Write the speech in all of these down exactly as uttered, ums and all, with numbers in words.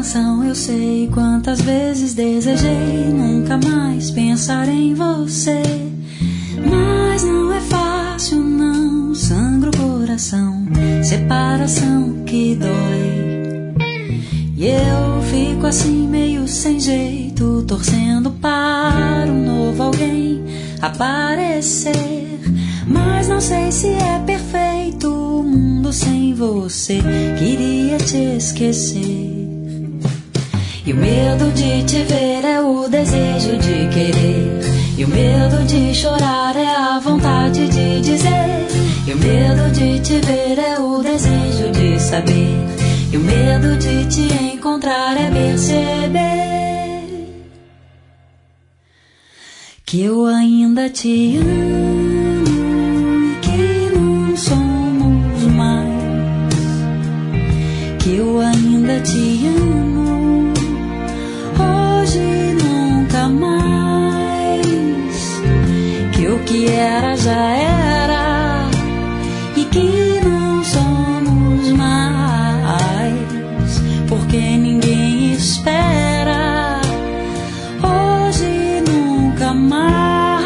canção eu sei quantas vezes desejei nunca mais pensar em você, mas não é fácil não, sangra o coração, separação que dói. E eu fico assim meio sem jeito, torcendo para um novo alguém aparecer, mas não sei se é perfeito o mundo sem você, queria te esquecer. E o medo de te ver é o desejo de querer, e o medo de chorar é a vontade de dizer, e o medo de te ver é o desejo de saber, e o medo de te encontrar é perceber que eu ainda te amo e que não somos mais, que eu ainda te amo hoje e nunca mais, que o que era já era e que não somos mais, porque ninguém espera hoje e nunca mais.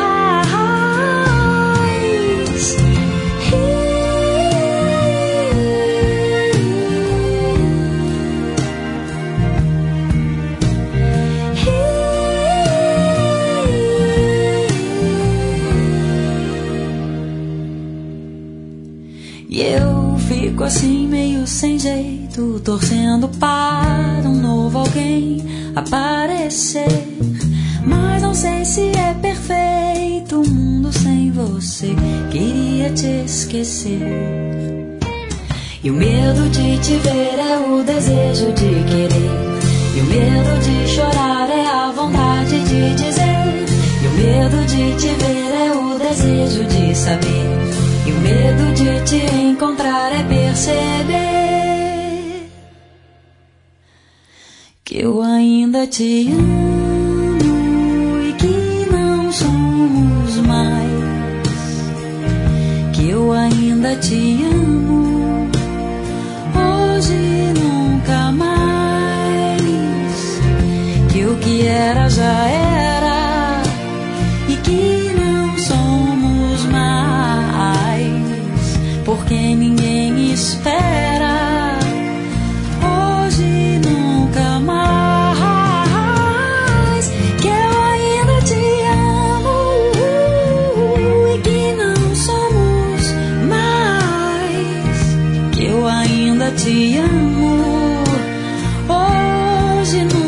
E eu fico assim meio sem jeito, torcendo para um novo alguém aparecer, mas não sei se é perfeito o mundo sem você, queria te esquecer. E o medo de te ver é o desejo de querer, e o medo de chorar é a vontade de dizer, e o medo de te ver é o desejo de saber, e o medo de te encontrar é perceber que eu ainda te amo e que não somos mais, que eu ainda te amo hoje e nunca mais, que o que era já era e que não somos mais, porque ninguém espera hoje e nunca mais, que eu ainda te amo e que não somos mais, que eu ainda te amo hoje e nunca